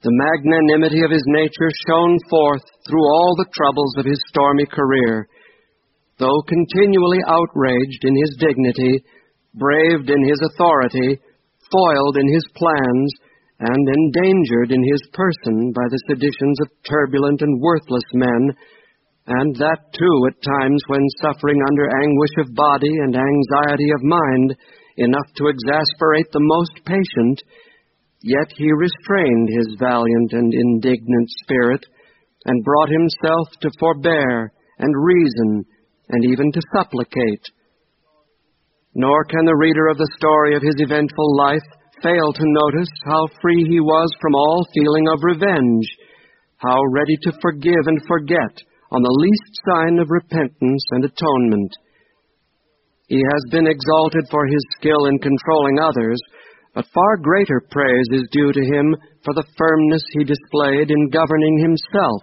The magnanimity of his nature shone forth through all the troubles of his stormy career. Though continually outraged in his dignity, braved in his authority, foiled in his plans, and endangered in his person by the seditions of turbulent and worthless men, and that too at times when suffering under anguish of body and anxiety of mind, enough to exasperate the most patient, yet he restrained his valiant and indignant spirit, and brought himself to forbear and reason, and even to supplicate. Nor can the reader of the story of his eventful life fail to notice how free he was from all feeling of revenge, how ready to forgive and forget on the least sign of repentance and atonement. He has been exalted for his skill in controlling others, but far greater praise is due to him for the firmness he displayed in governing himself.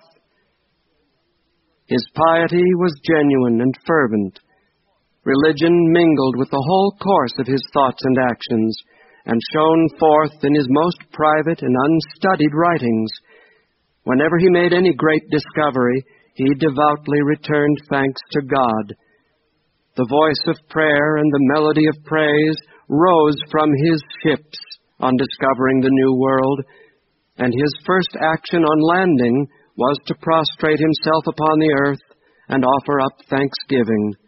His piety was genuine and fervent. Religion mingled with the whole course of his thoughts and actions, and shone forth in his most private and unstudied writings. Whenever he made any great discovery, he devoutly returned thanks to God. The voice of prayer and the melody of praise rose from his ships on discovering the new world, and his first action on landing was to prostrate himself upon the earth and offer up thanksgiving.